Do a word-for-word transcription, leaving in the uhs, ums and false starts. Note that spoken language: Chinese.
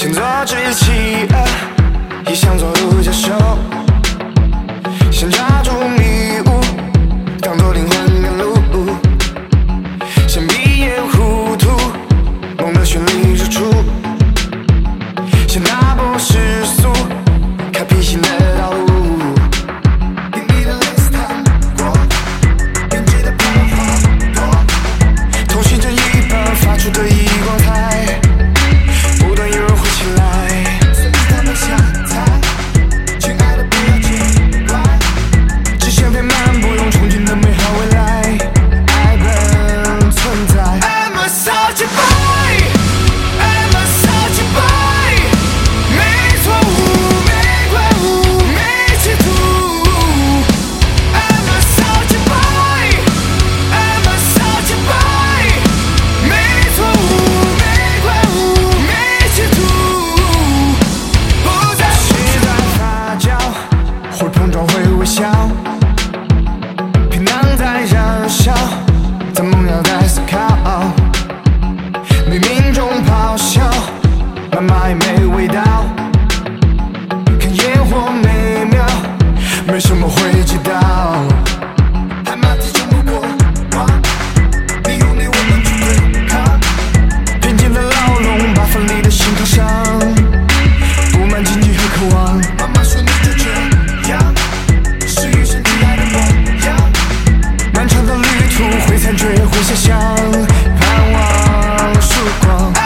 先做只企鹅，也想做独角兽，先抓住迷雾，当作灵魂赶路，先闭眼糊涂，梦的旋律如初，先打破世俗，开辟新的道路。通讯着一半发出的异光彩，不断有人会前来，所以他们下台。亲爱的，不要见怪，只想飞漫不用憧憬的美好未来，爱本存在。I'm a soldier boy, I'm a soldier boy， 没错误，没怪物，没企图。I'm a soldier boy, I'm a soldier boy， 没错误，没怪物，没企图。不再是在发酵，会碰撞，会微笑，皮囊在燃烧，在梦摇在思考，冥冥中咆哮，妈妈也没味道，看烟火美妙，没什么会知道。海马体冲不过光，你用力我们去对抗，偏见的牢笼把锋利的心套上，布满荆棘和渴望。妈妈说你就这样，是与生俱来的模样，漫长的旅途会残缺，会遐想，盼望曙光。